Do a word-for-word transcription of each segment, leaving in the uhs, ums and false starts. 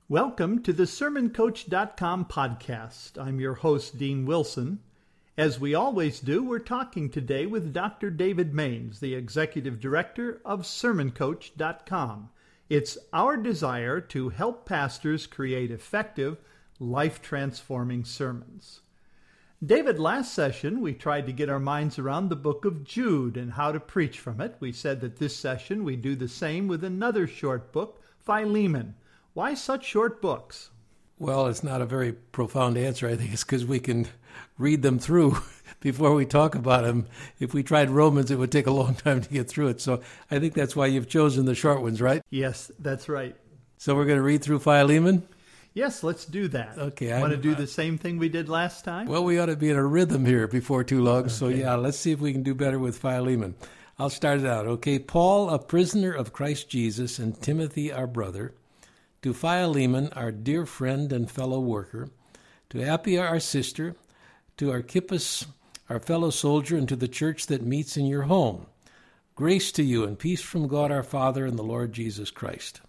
Welcome to the sermon coach dot com podcast. I'm your host, Dean Wilson. As we always do, we're talking today with Doctor David Maines, the Executive Director of sermon coach dot com. It's our desire to help pastors create effective, life-transforming sermons. David, last session we tried to get our minds around the book of Jude and how to preach from it. We said that this session we do the same with another short book, Philemon. Why such short books? Well, it's not a very profound answer. I think it's because we can read them through before we talk about them. If we tried Romans, it would take a long time to get through it. So I think that's why you've chosen the short ones, right? Yes, that's right. So we're going to read through Philemon? Yes, let's do that. Okay. Want to do the same thing we did last time? Well, we ought to be in a rhythm here before too long. Okay. So yeah, let's see if we can do better with Philemon. I'll start it out. Okay. Paul, a prisoner of Christ Jesus, and Timothy, our brother, to Philemon, our dear friend and fellow worker, to Appia, our sister, to Archippus, our fellow soldier, and to the church that meets in your home. Grace to you and peace from God our Father and the Lord Jesus Christ.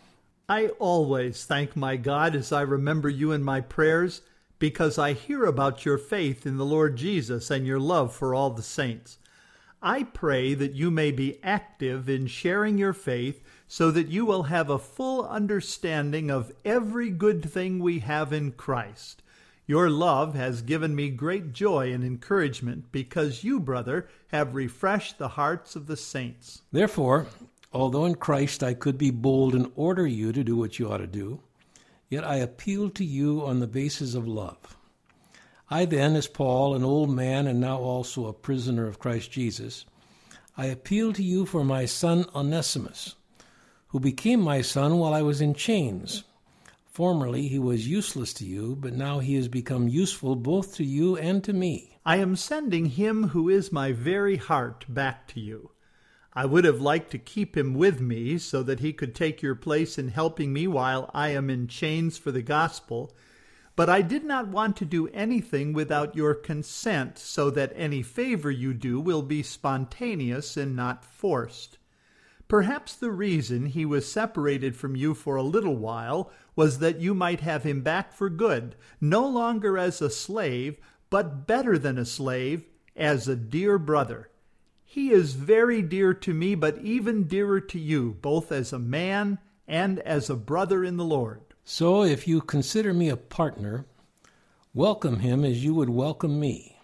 I always thank my God as I remember you in my prayers, because I hear about your faith in the Lord Jesus and your love for all the saints. I pray that you may be active in sharing your faith so that you will have a full understanding of every good thing we have in Christ. Your love has given me great joy and encouragement because you, brother, have refreshed the hearts of the saints. Therefore, although in Christ I could be bold and order you to do what you ought to do, yet I appeal to you on the basis of love. I then, as Paul, an old man and now also a prisoner of Christ Jesus, I appeal to you for my son Onesimus, who became my son while I was in chains. Formerly he was useless to you, but now he has become useful both to you and to me. I am sending him who is my very heart back to you. I would have liked to keep him with me so that he could take your place in helping me while I am in chains for the gospel, but I did not want to do anything without your consent so that any favor you do will be spontaneous and not forced. Perhaps the reason he was separated from you for a little while was that you might have him back for good, no longer as a slave, but better than a slave, as a dear brother. He is very dear to me, but even dearer to you, both as a man and as a brother in the Lord. So if you consider me a partner, welcome him as you would welcome me.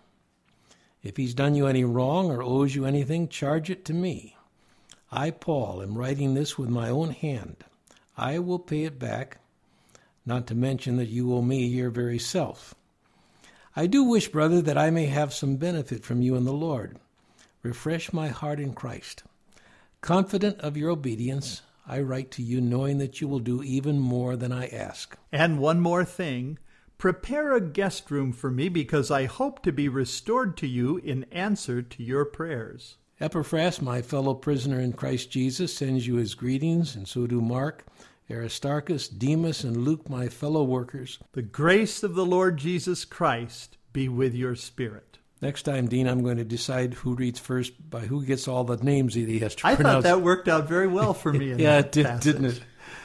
If he's done you any wrong or owes you anything, charge it to me. I, Paul, am writing this with my own hand. I will pay it back, not to mention that you owe me your very self. I do wish, brother, that I may have some benefit from you in the Lord. Refresh my heart in Christ. Confident of your obedience, I write to you knowing that you will do even more than I ask. And one more thing. Prepare a guest room for me because I hope to be restored to you in answer to your prayers. Epaphras, my fellow prisoner in Christ Jesus, sends you his greetings, and so do Mark, Aristarchus, Demas, and Luke, my fellow workers. The grace of the Lord Jesus Christ be with your spirit. Next time, Dean, I'm going to decide who reads first by who gets all the names that he has to I pronounce. I thought that worked out very well for me in yeah, that it did, passage. didn't it?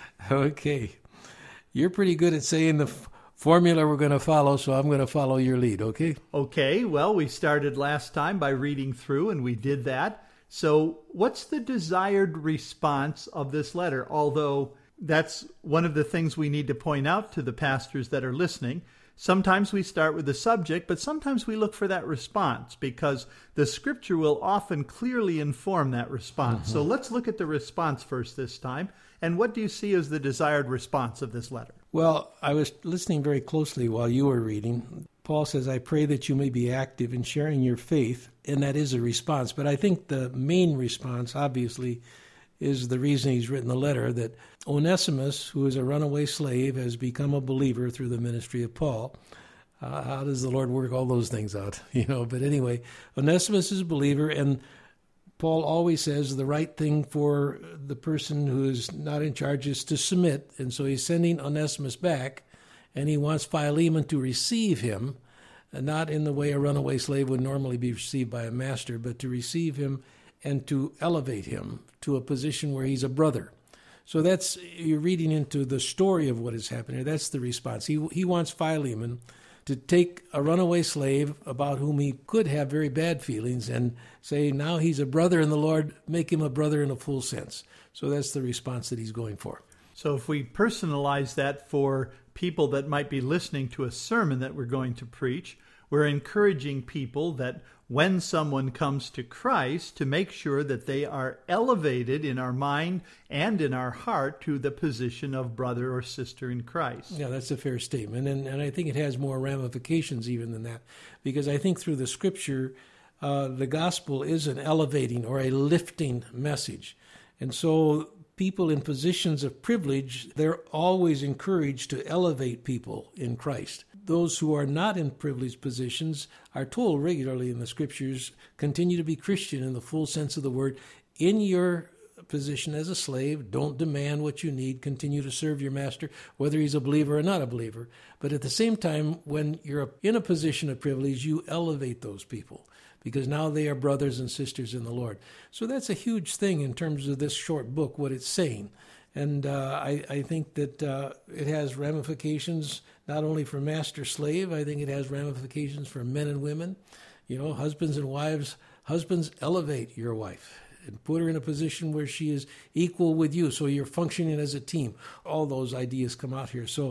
Okay. You're pretty good at saying the f- formula we're going to follow, so I'm going to follow your lead, okay? Okay, well, we started last time by reading through, and we did that. So what's the desired response of this letter? Although that's one of the things we need to point out to the pastors that are listening. Sometimes we start with the subject, but sometimes we look for that response because the scripture will often clearly inform that response. Mm-hmm. So let's look at the response first this time. And what do you see as the desired response of this letter? Well, I was listening very closely while you were reading. Paul says, I pray that you may be active in sharing your faith, and that is a response. But I think the main response, obviously, is the reason he's written the letter, that Onesimus, who is a runaway slave, has become a believer through the ministry of Paul. Uh, how does the Lord work all those things out? You know, but anyway, Onesimus is a believer, and Paul always says the right thing for the person who is not in charge is to submit, and so he's sending Onesimus back, and he wants Philemon to receive him, not in the way a runaway slave would normally be received by a master, but to receive him and to elevate him to a position where he's a brother. So that's, you're reading into the story of what is happening. That's the response. He he wants Philemon to take a runaway slave about whom he could have very bad feelings and say, now he's a brother in the Lord, make him a brother in a full sense. So that's the response that he's going for. So if we personalize that for people that might be listening to a sermon that we're going to preach, we're encouraging people that when someone comes to Christ, to make sure that they are elevated in our mind and in our heart to the position of brother or sister in Christ. Yeah, that's a fair statement. And, and I think it has more ramifications even than that, because I think through the Scripture, uh, the gospel is an elevating or a lifting message. And so people in positions of privilege, they're always encouraged to elevate people in Christ. Those who are not in privileged positions are told regularly in the Scriptures, continue to be Christian in the full sense of the word. In your position as a slave, don't demand what you need. Continue to serve your master, whether he's a believer or not a believer. But at the same time, when you're in a position of privilege, you elevate those people, because now they are brothers and sisters in the Lord. So that's a huge thing in terms of this short book, what it's saying. And uh, I, I think that uh, it has ramifications not only for master-slave, I think it has ramifications for men and women. You know, husbands and wives, husbands, elevate your wife and put her in a position where she is equal with you, so you're functioning as a team. All those ideas come out here. So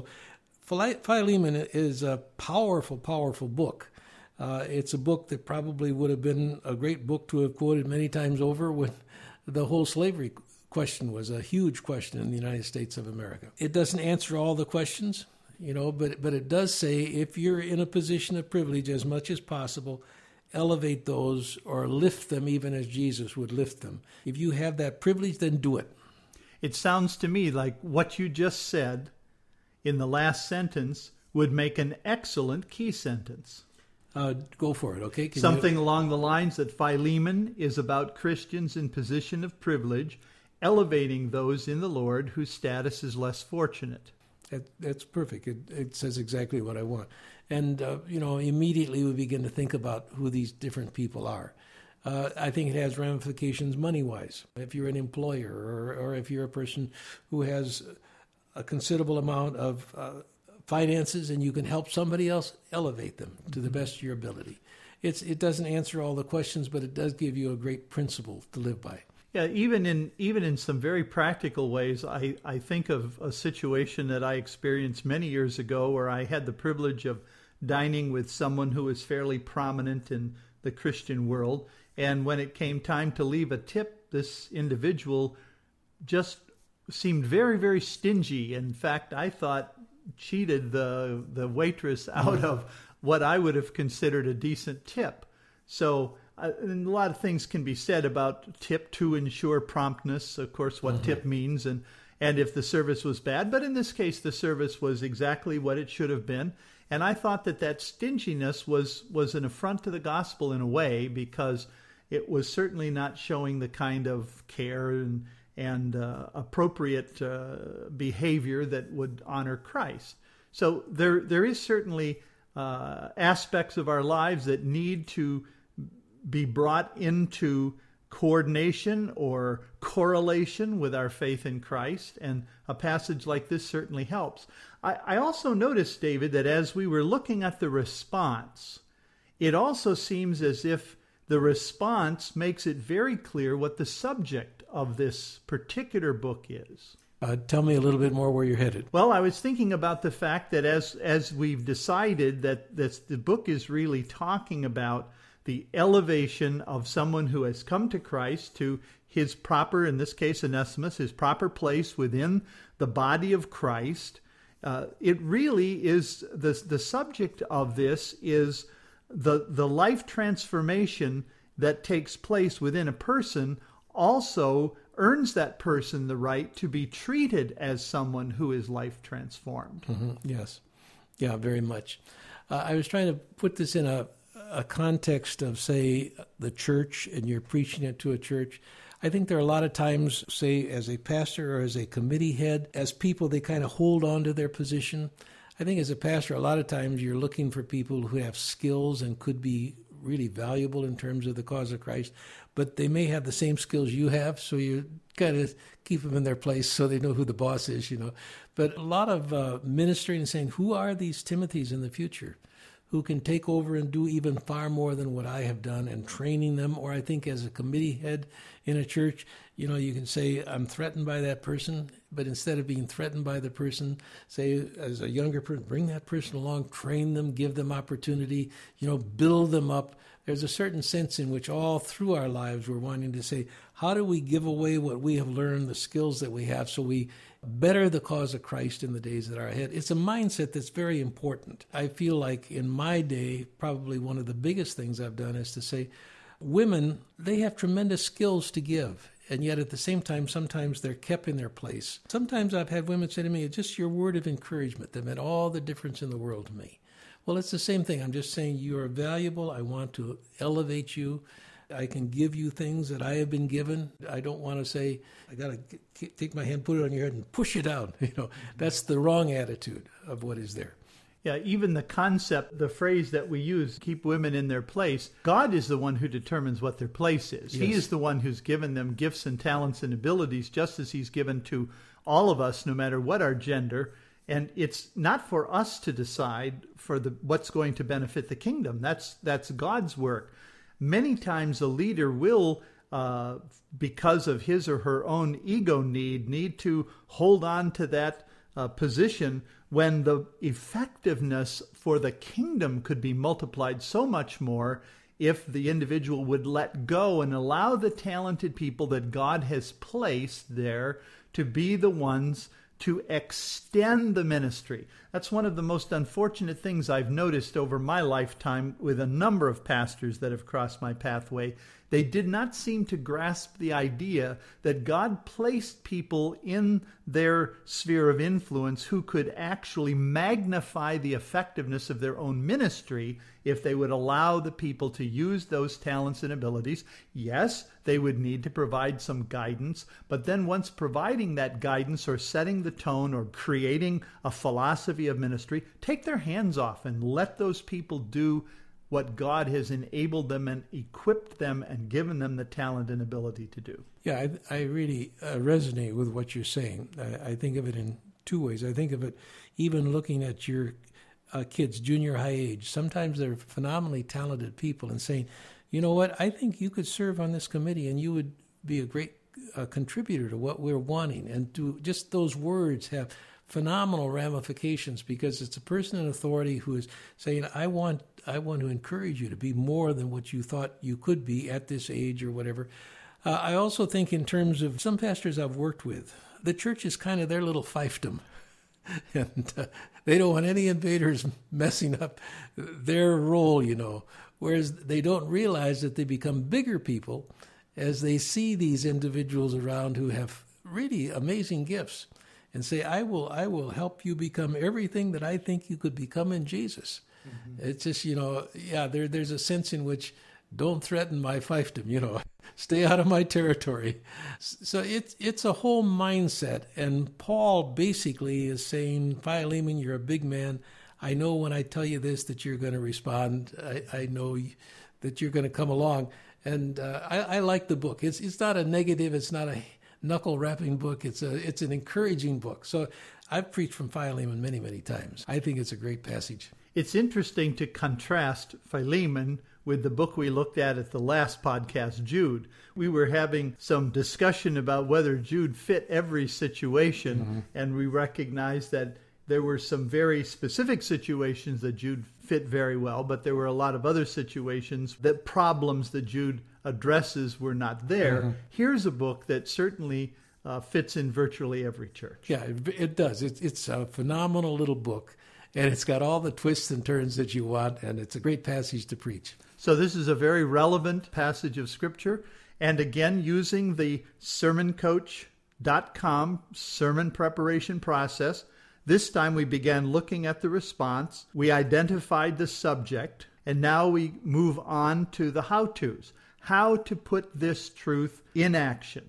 Philemon is a powerful, powerful book. Uh, it's a book that probably would have been a great book to have quoted many times over when the whole slavery question was a huge question in the United States of America. It doesn't answer all the questions, you know, but but it does say if you're in a position of privilege, as much as possible, elevate those or lift them even as Jesus would lift them. If you have that privilege, then do it. It sounds to me like what you just said in the last sentence would make an excellent key sentence. Uh, go for it, okay? Can Something you... along the lines that Philemon is about Christians in position of privilege, elevating those in the Lord whose status is less fortunate. That, that's perfect. It, it says exactly what I want. And, uh, you know, immediately we begin to think about who these different people are. Uh, I think it has ramifications money-wise. If you're an employer or, or if you're a person who has a considerable amount of uh, finances and you can help somebody else, elevate them to the best of your ability. It's, it doesn't answer all the questions, but it does give you a great principle to live by. Yeah, even in even in some very practical ways, I, I think of a situation that I experienced many years ago where I had the privilege of dining with someone who was fairly prominent in the Christian world. And when it came time to leave a tip, this individual just seemed very, very stingy. In fact, I thought cheated the the waitress out of what I would have considered a decent tip. So uh, and a lot of things can be said about tip to ensure promptness, of course, what mm-hmm. tip means, and, and if the service was bad. But in this case, the service was exactly what it should have been. And I thought that that stinginess was, was an affront to the gospel in a way, because it was certainly not showing the kind of care and, and uh, appropriate uh, behavior that would honor Christ. So there there is certainly uh, aspects of our lives that need to be brought into coordination or correlation with our faith in Christ, and a passage like this certainly helps. I, I also noticed, David, that as we were looking at the response, it also seems as if the response makes it very clear what the subject of this particular book is. Uh, tell me a little bit more where you're headed. Well, I was thinking about the fact that as as we've decided that this, the book is really talking about the elevation of someone who has come to Christ to his proper, in this case, Onesimus, his proper place within the body of Christ. Uh, it really is, the, the subject of this is the, the life transformation that takes place within a person also earns that person the right to be treated as someone who is life transformed. Mm-hmm. Yes. Yeah, very much. Uh, I was trying to put this in a a context of, say, the church, and you're preaching it to a church. I think there are a lot of times, say, as a pastor or as a committee head, as people, they kind of hold on to their position. I think as a pastor, a lot of times you're looking for people who have skills and could be really valuable in terms of the cause of Christ, but they may have the same skills you have, so you kind of keep them in their place so they know who the boss is, you know. But a lot of uh, ministering and saying, who are these Timothys in the future who can take over and do even far more than what I have done, and training them? Or I think as a committee head in a church, you know, you can say, I'm threatened by that person, but instead of being threatened by the person, say as a younger person, bring that person along, train them, give them opportunity, you know, build them up. There's a certain sense in which all through our lives we're wanting to say, how do we give away what we have learned, the skills that we have, so we better the cause of Christ in the days that are ahead? It's a mindset that's very important. I feel like in my day, probably one of the biggest things I've done is to say, women, they have tremendous skills to give. And yet at the same time, sometimes they're kept in their place. Sometimes I've had women say to me, just your word of encouragement that meant all the difference in the world to me. Well, it's the same thing. I'm just saying you are valuable. I want to elevate you. I can give you things that I have been given. I don't want to say, I got to take my hand, put it on your head, and push it out. You know, that's the wrong attitude of what is there. Yeah, even the concept, the phrase that we use, keep women in their place, God is the one who determines what their place is. Yes. He is the one who's given them gifts and talents and abilities, just as he's given to all of us, no matter what our gender. And it's not for us to decide for the what's going to benefit the kingdom. That's that's God's work. Many times a leader will, uh, because of his or her own ego need, need to hold on to that uh, position when the effectiveness for the kingdom could be multiplied so much more if the individual would let go and allow the talented people that God has placed there to be the ones to extend the ministry. That's one of the most unfortunate things I've noticed over my lifetime with a number of pastors that have crossed my pathway. They did not seem to grasp the idea that God placed people in their sphere of influence who could actually magnify the effectiveness of their own ministry if they would allow the people to use those talents and abilities. Yes, they would need to provide some guidance, but then once providing that guidance or setting the tone or creating a philosophy of ministry, take their hands off and let those people do what God has enabled them and equipped them and given them the talent and ability to do. Yeah, I, I really uh, resonate with what you're saying. I, I think of it in two ways. I think of it even looking at your uh, kids, junior high age. Sometimes they're phenomenally talented people and saying, you know what, I think you could serve on this committee and you would be a great uh, contributor to what we're wanting. And to just those words have phenomenal ramifications, because it's a person in authority who is saying, I want I want to encourage you to be more than what you thought you could be at this age or whatever. Uh, I also think in terms of some pastors I've worked with, the church is kind of their little fiefdom. And uh, they don't want any invaders messing up their role, you know, whereas they don't realize that they become bigger people as they see these individuals around who have really amazing gifts, and say, I will I will help you become everything that I think you could become in Jesus. Mm-hmm. It's just, you know, yeah, there there's a sense in which, don't threaten my fiefdom, you know, stay out of my territory. So it's it's a whole mindset. And Paul basically is saying, Philemon, you're a big man. I know when I tell you this that you're going to respond. I, I know that you're going to come along. And uh, I, I like the book. It's it's not a negative. It's not a knuckle rapping book. It's a it's an encouraging book. So I've preached from Philemon many, many times. I think it's a great passage. It's interesting to contrast Philemon with the book we looked at at the last podcast, Jude. We were having some discussion about whether Jude fit every situation, mm-hmm. and we recognized that there were some very specific situations that Jude fit very well, but there were a lot of other situations that problems that Jude addresses were not there. Mm-hmm. Here's a book that certainly uh, fits in virtually every church. Yeah, it, it does. It, it's a phenomenal little book, and it's got all the twists and turns that you want, and it's a great passage to preach. So this is a very relevant passage of Scripture, and again, using the sermon coach dot com sermon preparation process, this time we began looking at the response, we identified the subject, and now we move on to the how-tos. How to put this truth in action.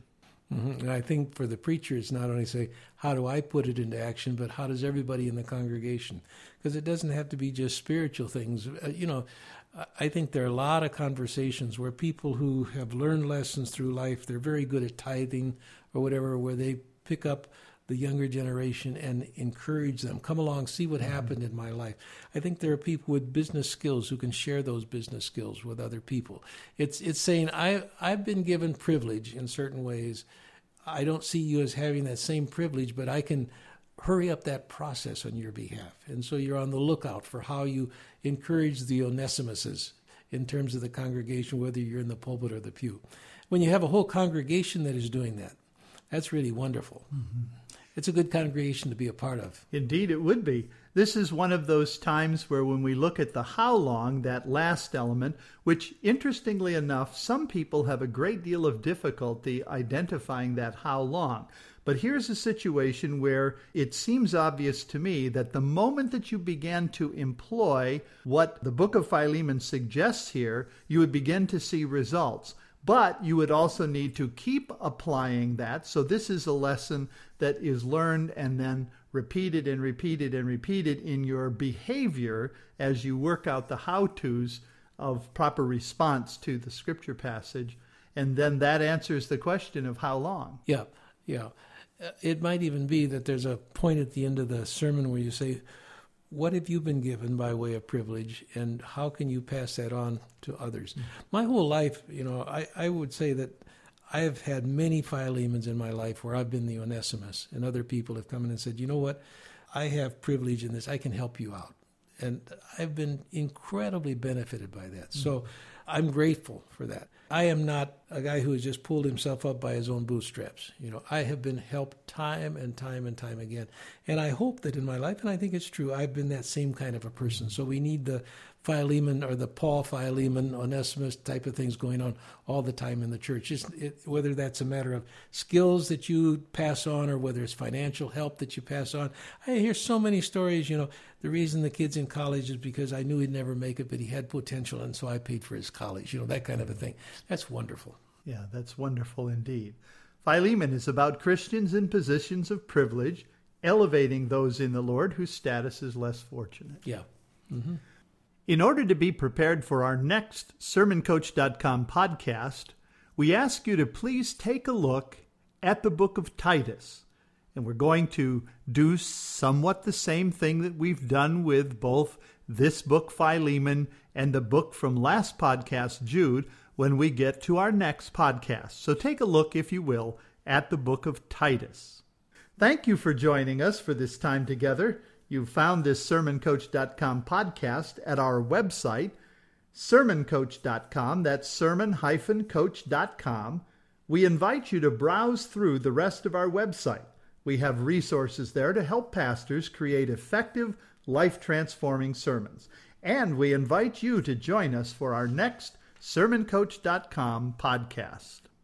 Mm-hmm. And I think for the preacher, it's not only say, how do I put it into action, but how does everybody in the congregation? Because it doesn't have to be just spiritual things. Uh, you know, I think there are a lot of conversations where people who have learned lessons through life, they're very good at tithing or whatever, where they pick up the younger generation and encourage them. Come along, see what happened in my life. I think there are people with business skills who can share those business skills with other people. It's it's saying, I, I've been given privilege in certain ways. I don't see you as having that same privilege, but I can hurry up that process on your behalf. And so you're on the lookout for how you encourage the Onesimuses in terms of the congregation, whether you're in the pulpit or the pew. When you have a whole congregation that is doing that, that's really wonderful. Mm-hmm. It's a good congregation to be a part of. Indeed, it would be. This is one of those times where when we look at the how long, that last element, which interestingly enough, some people have a great deal of difficulty identifying that how long. But here's a situation where it seems obvious to me that the moment that you began to employ what the book of Philemon suggests here, you would begin to see results. But you would also need to keep applying that. So this is a lesson that is learned and then repeated and repeated and repeated in your behavior as you work out the how-tos of proper response to the scripture passage. And then that answers the question of how long. Yeah, yeah. It might even be that there's a point at the end of the sermon where you say, what have you been given by way of privilege, and how can you pass that on to others? Mm-hmm. My whole life, you know, I, I would say that I have had many Philemons in my life where I've been the Onesimus, and other people have come in and said, you know what, I have privilege in this, I can help you out. And I've been incredibly benefited by that. Mm-hmm. So I'm grateful for that. I am not a guy who has just pulled himself up by his own bootstraps. You know, I have been helped time and time and time again. And I hope that in my life, and I think it's true, I've been that same kind of a person. So we need the Philemon or the Paul Philemon, Onesimus type of things going on all the time in the church. Just it, whether that's a matter of skills that you pass on or whether it's financial help that you pass on. I hear so many stories, you know, the reason the kid's in college is because I knew he'd never make it, but he had potential, and so I paid for his college, you know, that kind of a thing. That's wonderful. Yeah, that's wonderful indeed. Philemon is about Christians in positions of privilege, elevating those in the Lord whose status is less fortunate. Yeah. Mm-hmm. In order to be prepared for our next sermon coach dot com podcast, we ask you to please take a look at the book of Titus. And we're going to do somewhat the same thing that we've done with both this book, Philemon, and the book from last podcast, Jude, when we get to our next podcast. So take a look, if you will, at the book of Titus. Thank you for joining us for this time together. You've found this sermon coach dot com podcast at our website, sermon coach dot com. That's sermon dash coach dot com. We invite you to browse through the rest of our website. We have resources there to help pastors create effective, life-transforming sermons. And we invite you to join us for our next sermon coach dot com podcast.